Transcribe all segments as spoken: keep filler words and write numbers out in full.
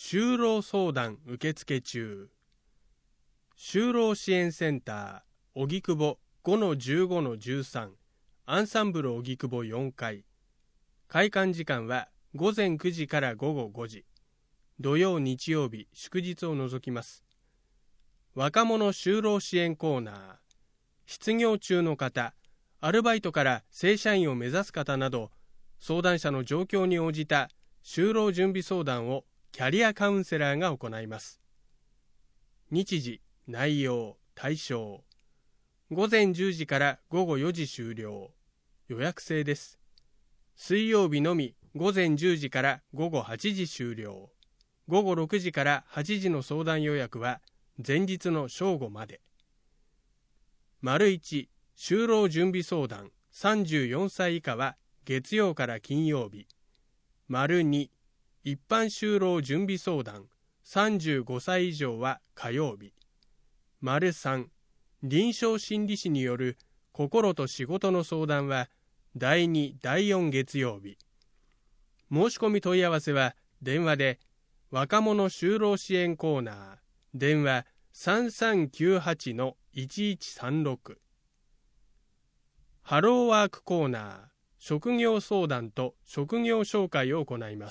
就労相談受付中。就労支援センター荻窪 ごのじゅうごのじゅうさん アンサンブル荻窪よんかい。開館時間はごぜんくじからごごごじ。土曜日曜日祝日を除きます。若者就労支援コーナー。失業中の方、アルバイトから正社員を目指す方など、相談者の状況に応じた就労準備相談をキャリアカウンセラーが行います。日時、内容、対象。ごぜんじゅうじからごごよじ終了。予約制です。水曜日のみごぜんじゅうじからごごはちじ終了。ごごろくじからはちじの相談予約は前日の正午まで。丸いち、就労準備相談さんじゅうよんさい以下は月曜から金曜日。丸に、一般就労準備相談さんじゅうごさい以上は火曜日。丸さん、臨床心理士による心と仕事の相談はだいに、だいよん月曜日。申し込み問い合わせは電話で若者就労支援コーナー電話 さんさんきゅうはちのいちいちさんろく。ハローワークコーナー職業相談と職業紹介を行います。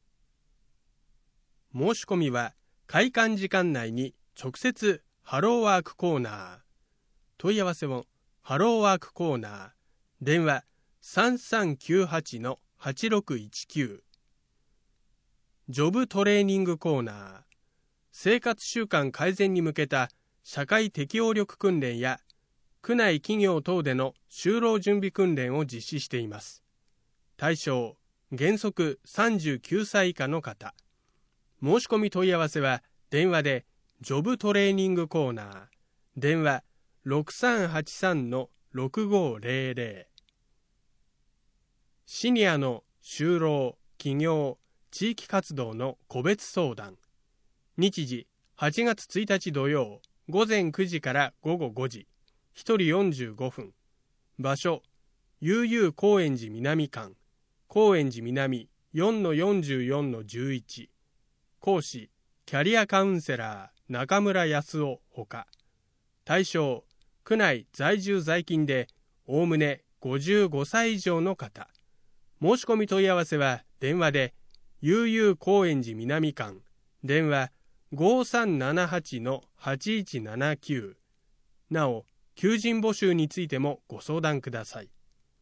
申し込みは開館時間内に直接ハローワークコーナー。問い合わせをハローワークコーナー電話 さんさんきゅうはちのはちろくいちきゅう。ジョブトレーニングコーナー。生活習慣改善に向けた社会適応力訓練や区内企業等での就労準備訓練を実施しています。対象、原則さんじゅうきゅうさい以下の方。申し込み問い合わせは電話でジョブトレーニングコーナー電話 ろくさんはちさんのろくごぜろぜろ。シニアの就労、起業、地域活動の個別相談。日時、はちがつついたち土曜、ごぜんくじからごごごじ、ひとりよんじゅうごふん。場所、悠々高円寺南間、高円寺南 よんのよんじゅうよんのじゅういち。講師、キャリアカウンセラー、中村康夫ほか。対象、区内在住在勤で、おおむねごじゅうごさい以上の方。申し込み問い合わせは電話で、悠々高円寺南間、電話ごさんななはちのはちいちななきゅう。なお、求人募集についてもご相談ください。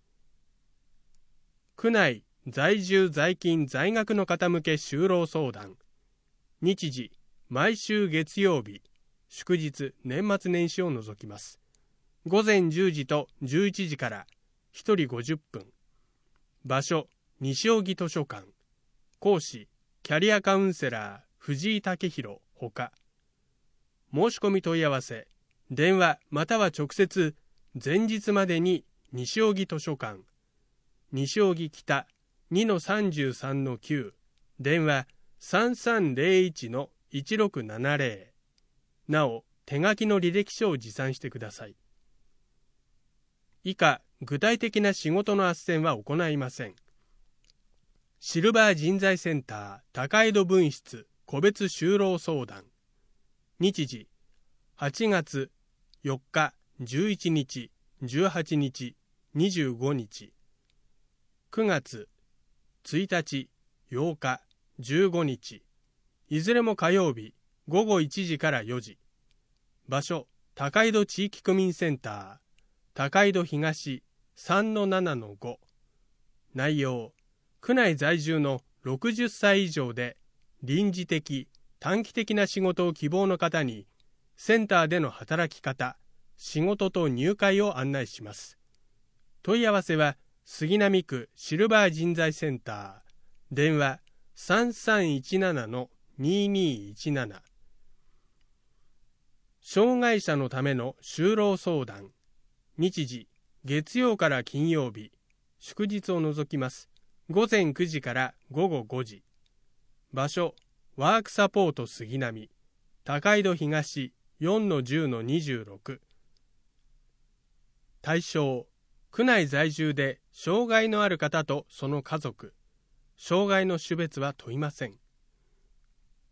区内在住在勤在学の方向け就労相談。日時、毎週月曜日、祝日、年末年始を除きます。ごぜんじゅうじとじゅういちじからひとりごじゅっぷん。場所、西荻図書館。講師、キャリアカウンセラー、藤井武弘ほか。申し込み問い合わせ、電話または直接、前日までに西荻図書館。西荻北 にのさんじゅうさんのきゅう。電話さんさんぜろいちのいちろくななぜろ。なお、手書きの履歴書を持参してください。以下、具体的な仕事の斡旋は行いません。シルバー人材センター高井戸分室個別就労相談。日時、はちがつよっか、じゅういちにち、じゅうはちにち、にじゅうごにち。くがつついたち、ようか、じゅうごにち。いずれも火曜日、ごごいちじからよじ。場所、高井戸地域区民センター高井戸東 さんのななのご。内容、区内在住のろくじゅっさい以上で臨時的、短期的な仕事を希望の方にセンターでの働き方、仕事と入会を案内します。問い合わせは杉並区シルバー人材センター電話 さんさんいちななのににいちなな。障害者のための就労相談。日時、月曜から金曜日、祝日を除きます。ごぜんくじからごごごじ。場所、ワークサポート杉並、高井戸東 よんのじゅうのにじゅうろく。対象、区内在住で障害のある方とその家族。障害の種別は問いません。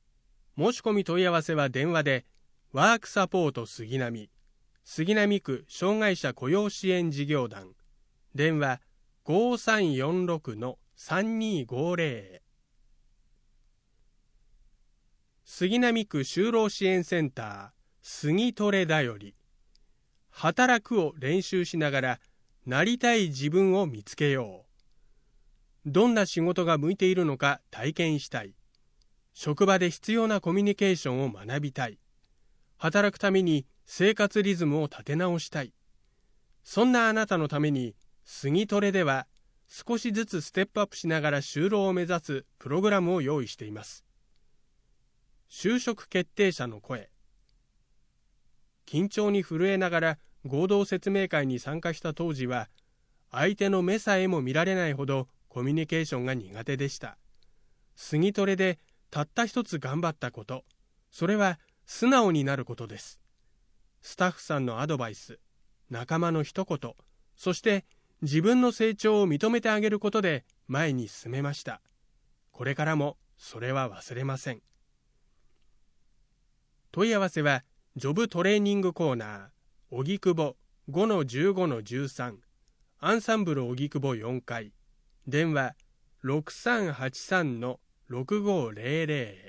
申し込み問い合わせは電話で、ワークサポート杉並、杉並区障害者雇用支援事業団、電話 ごさんよんろくのさんにごぜろ へ。杉並区就労支援センター、杉トレだより、働くを練習しながら、なりたい自分を見つけよう。どんな仕事が向いているのか体験したい。職場で必要なコミュニケーションを学びたい。働くために生活リズムを立て直したい。そんなあなたのために、杉トレでは少しずつステップアップしながら就労を目指すプログラムを用意しています。就職決定者の声。緊張に震えながら合同説明会に参加した当時は、相手の目さえも見られないほどコミュニケーションが苦手でした。杉トレでたった一つ頑張ったこと、それは素直になることです。スタッフさんのアドバイス、仲間の一言、そして自分の成長を認めてあげることで前に進めました。これからもそれは忘れません。問い合わせは、ジョブトレーニングコーナー、荻窪 ごのじゅうごのじゅうさん、アンサンブル荻窪よんかい、電話 ろくさんはちさんのろくごぜろぜろ へ。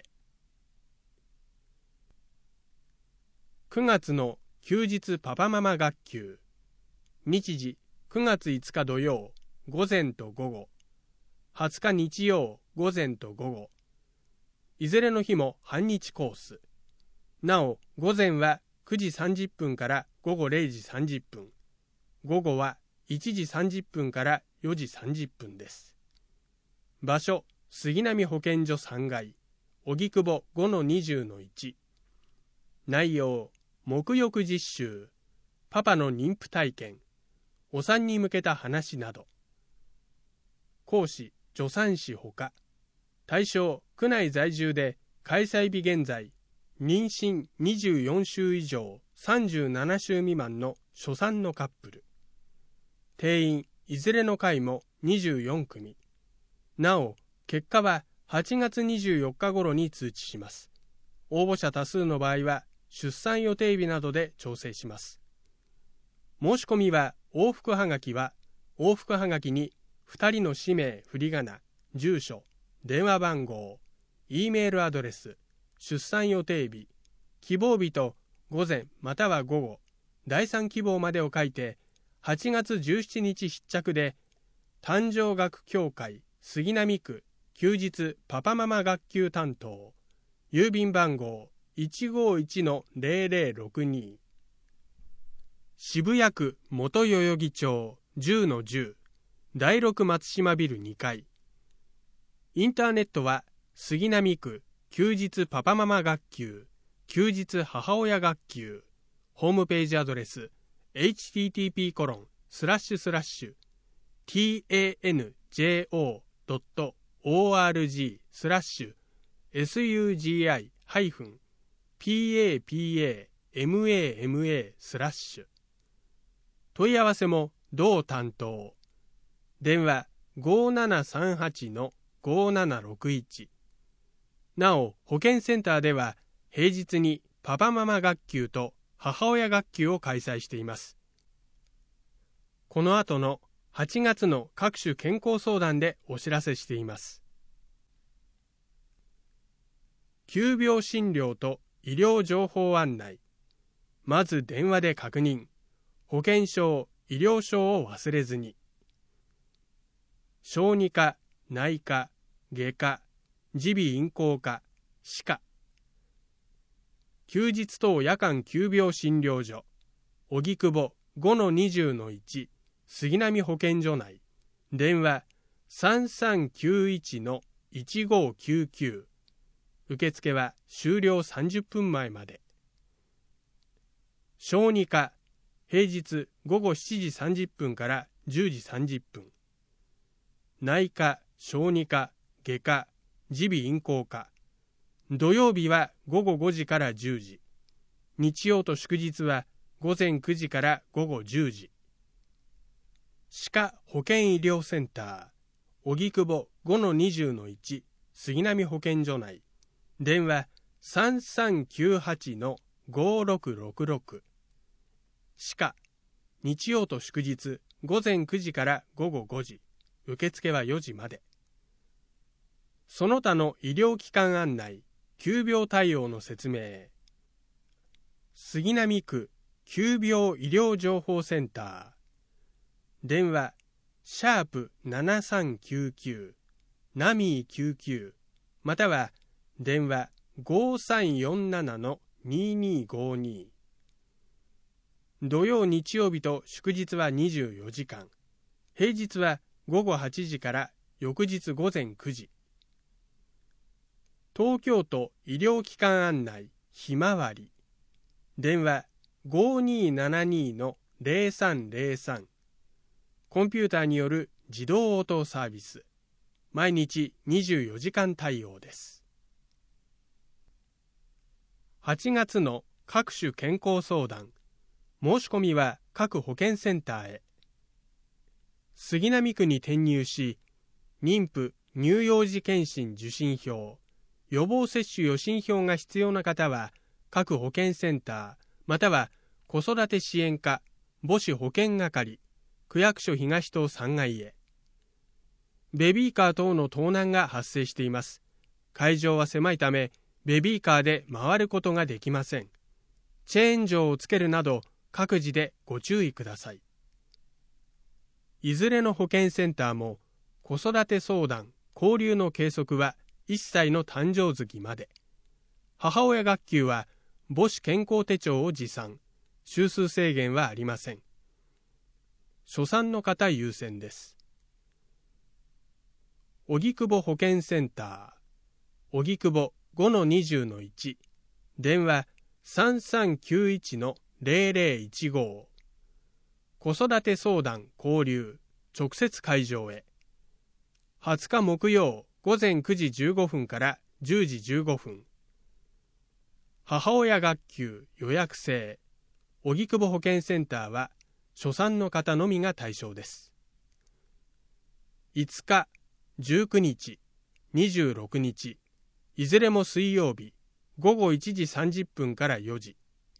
くがつの休日パパママ学級。日時くがついつか土曜、午前と午後。はつか日曜、午前と午後。いずれの日も半日コース。なお、午前はくじさんじゅっぷんから午後れいじさんじゅっぷん。午後はいちじさんじゅっぷんからよじさんじゅっぷんです。場所、杉並保健所さんがい、荻窪 ごのにじゅうのいち。内容、沐浴実習、パパの妊婦体験、お産に向けた話など。講師、助産師ほか。対象、区内在住で開催日現在、妊娠にじゅうよんしゅう以上さんじゅうななしゅう未満の初産のカップル。定員、いずれの回もにじゅうよんくみ。なお、結果ははちがつにじゅうよっか頃に通知します。応募者多数の場合は、出産予定日などで調整します。申し込みは、往復はがきは、往復はがきにふたりの氏名、振り仮名、住所、電話番号、Eメールアドレス、出産予定日、希望日と午前または午後、第三希望までを書いて、はちがつじゅうしちにち必着で、誕生学協会杉並区休日パパママ学級担当、郵便番号 いちごいちのぜろぜろろくに、渋谷区元代々木町 じゅうのじゅう、だいろく松島ビルにかい。インターネットは杉並区休日パパママ学級、休日母親学級、ホームページアドレス エイチティーティーピーコロンスラッシュスラッシュ ティーエーエヌジェーオードットオーアールジー スラッシュ エスユージーアイ ハイフン ピーエーピーエーエムエーエムエー スラッシュ。問い合わせも同担当。電話 ごななさんはちのごななろくいち。なお、保健センターでは平日にパパママ学級と母親学級を開催しています。この後のはちがつの各種健康相談でお知らせしています。急病診療と医療情報案内。まず電話で確認。保険証、医療証を忘れずに。小児科、内科、外科、耳鼻咽喉科、歯科。休日等夜間急病診療所、荻窪 ごのにじゅうのいち、杉並保健所内。電話 さんさんきゅういちのいちごきゅうきゅう。受付は終了さんじゅっぷんまえまで。小児科、平日ごごしちじさんじゅっぷんからじゅうじさんじゅっぷん。内科、小児科、外科、耳鼻咽喉科。土曜日はごごごじからじゅうじ。日曜と祝日はごぜんくじからごごじゅうじ。歯科保健医療センター、荻窪 ごのにじゅうのいち、杉並保健所内。電話さんさんきゅうはちのごろくろくろく。歯科、日曜と祝日、ごぜんくじからごごごじ、受付はよじまで。その他の医療機関案内、急病対応の説明。杉並区急病医療情報センター。電話、シャープななさんきゅうきゅう、ナミーきゅうきゅう、または電話ごさんよんななのににごに。土曜日曜日と祝日はにじゅうよじかん、平日はごごはちじから翌日ごぜんくじ。東京都医療機関案内ひまわり。電話ごにーななにのぜろさんぜろさん。コンピューターによる自動応答サービス。毎日にじゅうよじかん対応です。はちがつの各種健康相談。申し込みは各保健センターへ。杉並区に転入し、妊婦乳幼児健診受診票、予防接種予診票が必要な方は、各保健センター、または子育て支援課、母子保健係、区役所東棟さんがいへ。ベビーカー等の盗難が発生しています。会場は狭いため、ベビーカーで回ることができません。チェーン錠をつけるなど、各自でご注意ください。いずれの保健センターも、子育て相談、交流の計測はいっさいの誕生月まで。母親学級は母子健康手帳を持参。週数制限はありません。初産の方優先です。荻窪保健センター。荻窪 ごのにじゅうのいち。電話さんさんきゅういちのぜろぜろいちご。子育て相談交流直接会場へ。はつか木曜ごぜんくじじゅうごふんからじゅうじじゅうごふん。母親学級予約制。荻窪保健センターは初産の方のみが対象です。いつか、じゅうくにち、にじゅうろくにち、いずれも水曜日、ごごいちじさんじゅっぷんからよじ。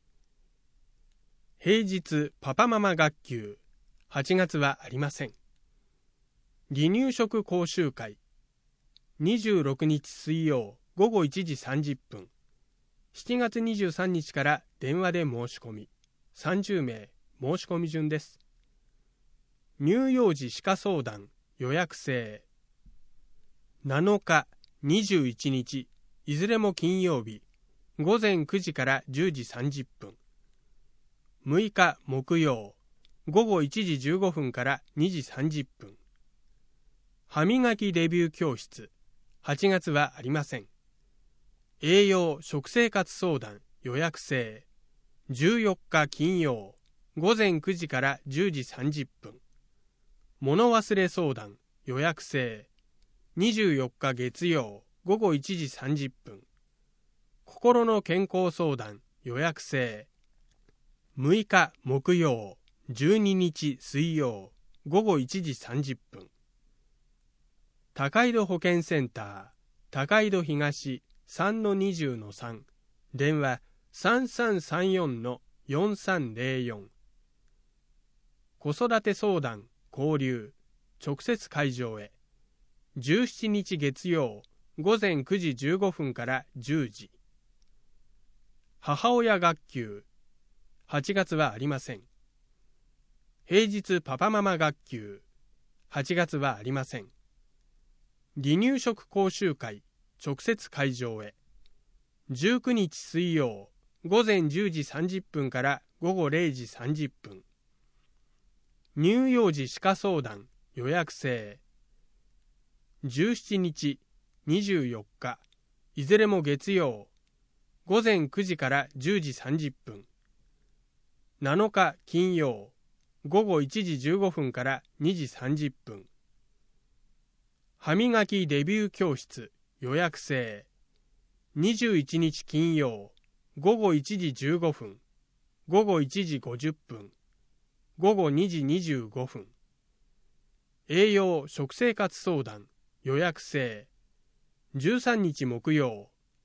平日パパママ学級、はちがつはありません。離乳食講習会、にじゅうろくにち水曜、ごごいちじさんじゅっぷん。しちがつにじゅうさんにちから電話で申し込み、さんじゅうめい申し込み順です。乳幼児歯科相談予約制。なのか、にじゅういちにち、いずれも金曜日、ごぜんくじからじゅうじさんじゅっぷん。むいか木曜、ごごいちじじゅうごふんからにじさんじゅっぷん。歯磨きデビュー教室、はちがつはありません。栄養食生活相談予約制。じゅうよっか金曜、ごぜんくじからじゅうじさんじゅっぷん。物忘れ相談予約制。にじゅうよっか月曜、ごごいちじさんじゅっぷん。心の健康相談予約制。むいか木曜、じゅうににち水曜、ごごいちじさんじゅっぷん。高井戸保健センター、高井戸東 さんのにじゅうのさん。電話さんさんさんよんのよんさんぜろよん。子育て相談交流直接会場へ。じゅうしちにち月曜、ごぜんくじじゅうごふんからじゅうじ。母親学級、はちがつはありません。平日パパママ学級、はちがつはありません。離乳食講習会、直接会場へ。じゅうくにち水曜、ごぜんじゅうじさんじゅっぷんからごごれいじさんじゅっぷん。乳幼児歯科相談予約制。じゅうしちにち、にじゅうよっか、いずれも月曜、ごぜんくじからじゅうじさんじゅっぷん。なのか金曜、ごごいちじじゅうごふんからにじさんじゅっぷん。歯磨きデビュー教室予約制。にじゅういちにち金曜、ごごいちじじゅうごふん、ごごいちじごじゅっぷん、ごごにじにじゅうごふん。栄養食生活相談予約制。じゅうさんにち木曜、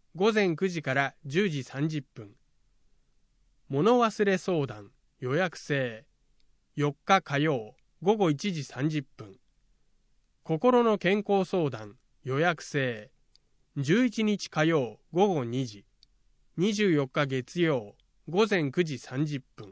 午前くじからじゅうじさんじゅっぷん。物忘れ相談予約制よっか火曜午後いちじさんじゅっぷん。心の健康相談予約制じゅういちにち火曜午後にじ。にじゅうよっか月曜午前くじさんじゅっぷん。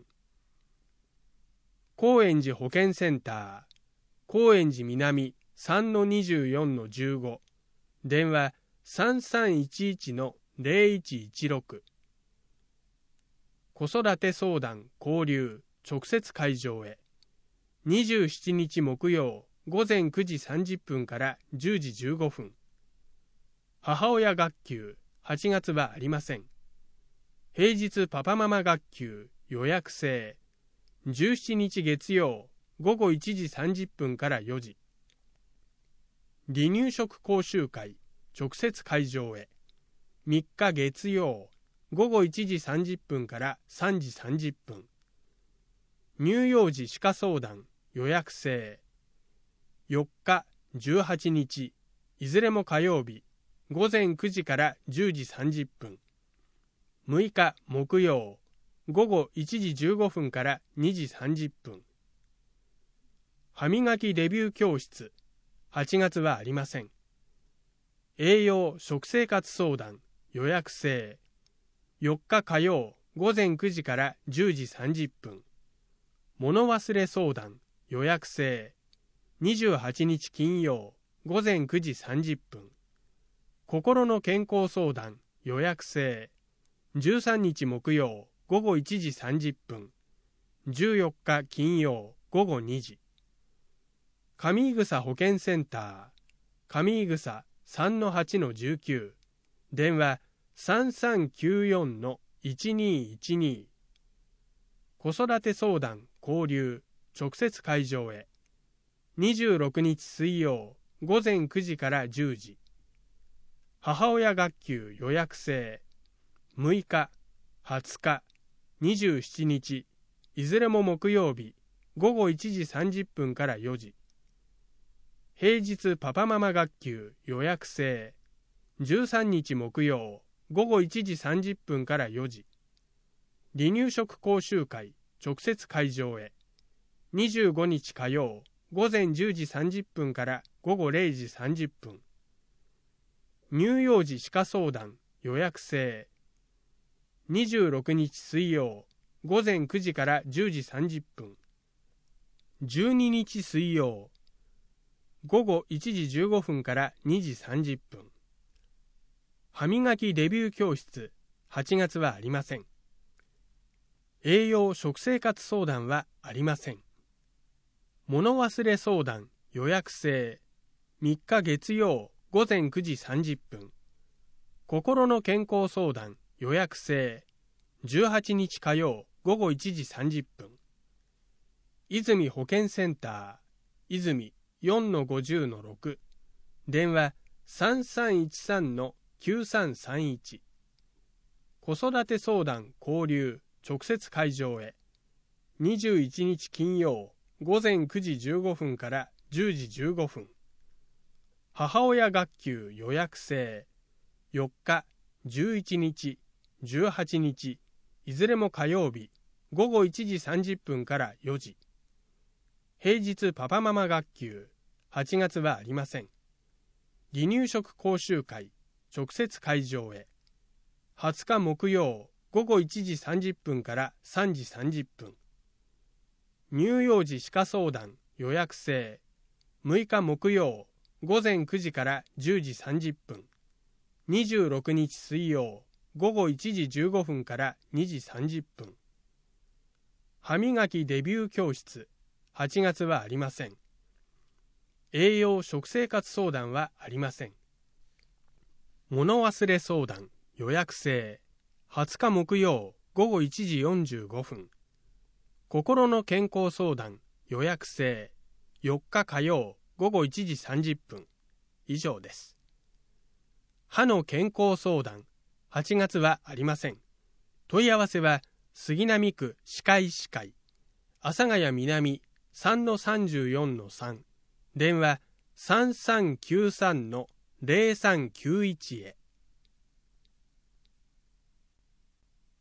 高円寺保健センター高円寺南 さんのにじゅうよんのじゅうご、電話 さんさんいちいちのゼロいちいちろく。子育て相談交流直接会場へ。にじゅうしちにち木曜午前くじさんじゅっぷんからじゅうじじゅうごふん。母親学級はちがつはありません。平日パパママ学級予約制じゅうしちにち月曜午後いちじさんじゅっぷんからよじ。離乳食講習会直接会場へ。みっか月曜午後いちじさんじゅっぷんからさんじさんじゅっぷん。乳幼児歯科相談予約制よっかじゅうはちにちいずれも火曜日午前くじからじゅうじさんじゅっぷん。むいか木曜午後いちじじゅうごふんからにじさんじゅっぷん。歯磨きデビュー教室はちがつはありません。栄養食生活相談予約制よっか火曜午前くじからじゅうじさんじゅっぷん。物忘れ相談予約制にじゅうはちにち金曜午前くじさんじゅっぷん。心の健康相談予約制じゅうさんにち木曜午後いちじさんじゅっぷん。じゅうよっか金曜午後にじ。上井草保健センター上井草 さんのはちのじゅうきゅう、電話 さんさんきゅうよんのいちにいちに。子育て相談交流直接会場へ。にじゅうろくにち水曜午前くじからじゅうじ。母親学級予約制むいかはつかにじゅうしちにちいずれも木曜日午後いちじさんじゅっぷんからよじ。平日パパママ学級予約制じゅうさんにち木曜午後いちじさんじゅっぷんからよじ。離乳食講習会直接会場へ。にじゅうごにち火曜午前じゅうじさんじゅっぷんから午後れいじさんじゅっぷん。乳幼児歯科相談予約制にじゅうろくにち水曜午前くじからじゅうじさんじゅっぷん。じゅうににち水曜午後いちじじゅうごふんからにじさんじゅっぷん。歯磨きデビュー教室はちがつはありません。栄養食生活相談はありません。物忘れ相談予約制みっか月曜午前くじさんじゅっぷん。心の健康相談予約制じゅうはちにち火曜午後いちじさんじゅっぷん。泉保健センター泉 よんのごじゅうのろく、電話 さんさんいちさんのきゅうさんさんいち。子育て相談交流直接会場へ。にじゅういちにち金曜午前くじじゅうごふんからじゅうじじゅうごふん。母親学級予約制よっかじゅういちにちじゅうはちにちいずれも火曜日午後いちじさんじゅっぷんからよじ。平日パパママ学級はちがつはありません。離乳食講習会直接会場へ。はつか木曜午後いちじさんじゅっぷんからさんじさんじゅっぷん。乳幼児歯科相談予約制むいか木曜午前くじからじゅうじさんじゅっぷん。にじゅうろくにち水曜午後いちじじゅうごふんからにじさんじゅっぷん。歯磨きデビュー教室はちがつはありません。栄養食生活相談はありません。物忘れ相談予約制はつか木曜午後いちじよんじゅうごふん。心の健康相談予約制よっか火曜午後いちじさんじゅっぷん。以上です。歯の健康相談はちがつはありません。問い合わせは杉並区歯科医師会阿佐ヶ谷南 さんのさんじゅうよんのさん、電話 さんさんきゅうさんのゼロさんきゅういち へ。